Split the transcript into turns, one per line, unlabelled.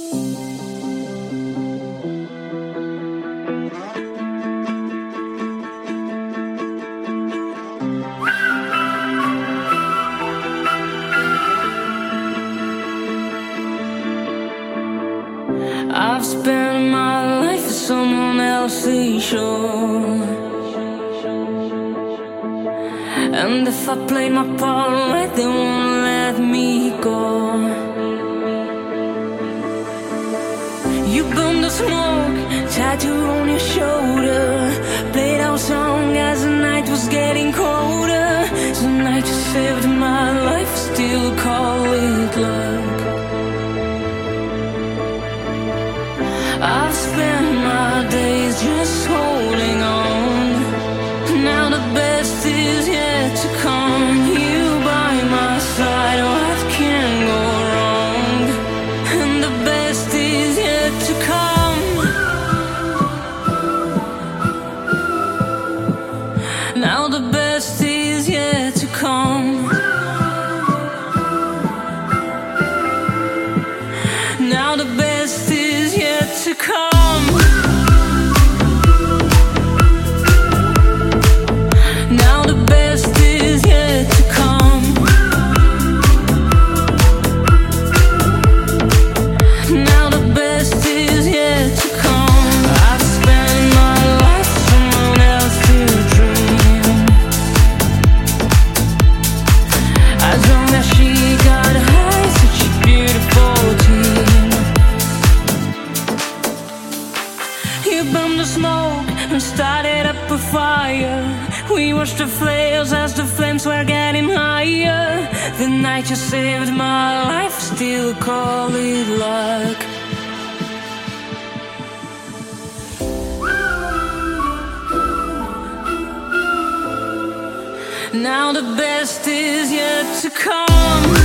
I've spent my life at someone else's shore, and if I play my part right, they won't let me go. You burn the smoke, tattoo on your shoulder, played our song as the night was getting colder. Tonight you saved my life, still call it luck. I've spent my days just holding on. Now the best is yet to come. You by my side, what can go wrong? And the best is yet to come. Now the best is yet to come. Now the best is yet to come. Now the best is yet to come. Now the best is yet to come. I've spent my life with someone else to dream. As long as she got high, such a beautiful team. You burned the smoke and started up a fire. We watched the flares as the flames were getting higher. The night you saved my life, still call it luck. Now the best is yet to come.